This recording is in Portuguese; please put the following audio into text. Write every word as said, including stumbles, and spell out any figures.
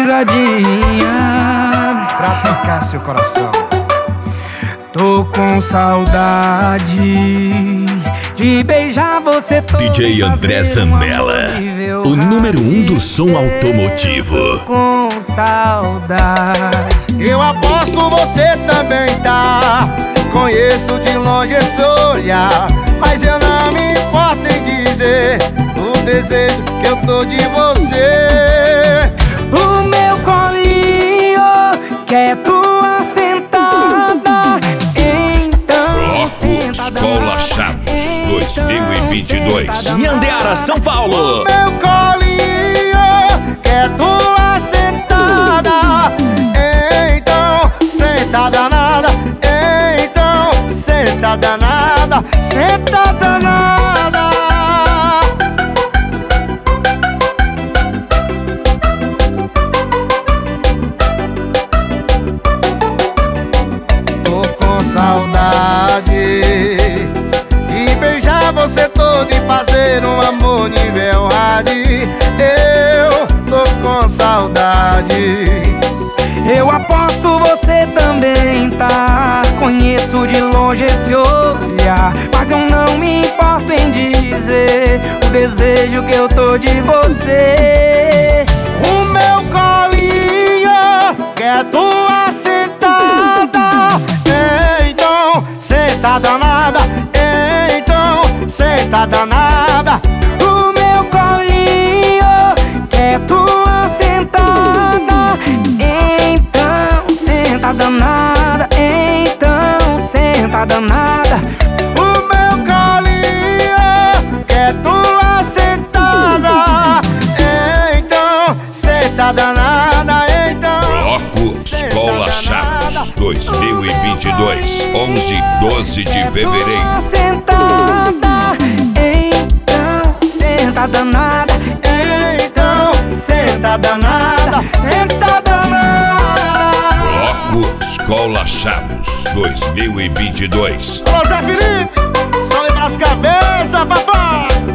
risadinha pra tocar seu coração. Tô com saudade de beijar você todo. D J André Zambella, o número um do som automotivo. Tô com saudade. Eu aposto você também tá. Conheço de longe esse olhar, mas eu não me importo em dizer o desejo que eu tô de você. O meu colinho quer tua sentada. Então Bloco Escola Chaves dois mil e vinte e dois, Nhandeara, São Paulo. Meu colinho quer tua sentada. Então sentada nada. Então sentada nada. Sentada nada. Saudade de beijar você todo e fazer um amor nível hard. Eu tô com saudade. Eu aposto você também tá. Conheço de longe esse olhar, mas eu não me importo em dizer o desejo que eu tô de você. O meu colinho quer tua sentada. Sentada nada, então sentada nada. O meu colinho quer tua sentada. Então sentada nada. Então sentada nada. O meu colinho quer tua sentada. Então sentada nada. Então Bloco Escola Chaves dois mil e vinte e dois, onze e doze de fevereiro. Sentada, então sentada nada. Então sentada nada. Sentada nada. Bloco Escola Chaves dois mil e vinte e dois. Alô, Zé Felipe, sobe pras cabeças, papai.